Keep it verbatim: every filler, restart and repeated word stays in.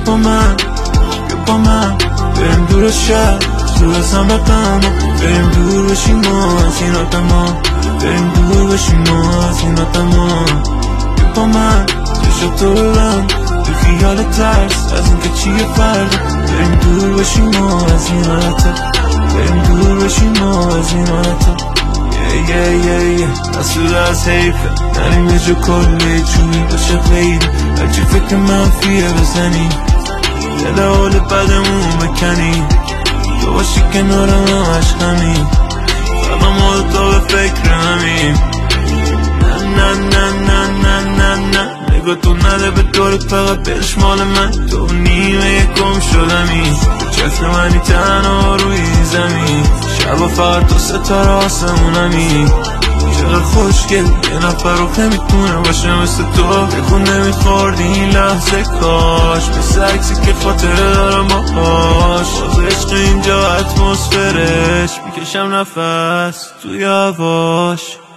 با من بیا با من بریم دور از شهر دور از هم رقم بریم دور بشیم ما از این آدما بریم دور بشیم ما از این آدما بیا با من چشم تو ببند تو خیال ترس از اینکه چیه فردا بریم دور بشیم ما از این حالتا بریم دور بشیم ما از این حالتا یه یه یه یه مسئول از حیفه نریم یه جا کلی چونی باشه غیری هرچی فکر منفیه بزنی دل حال بدمون بکنی تو باشی کنارم همش همین فقط ما تا به فکر همین نه نه نه نه نه نه نگاه تو نده به دورت فقط بلش مال من تو نیمه یکم شدمی چفت منی تنها روی زمین شبا فقط تو ستاره آسمونمی چقدر خوشگل یه نفر رو نمیتونه باشه مثل تو بگو نمیخوردی این لحظه کاش مثل عکسی که خاطره دارم باهاش باز عشق اینجا اتمسفرش میکشم نفس توی هواش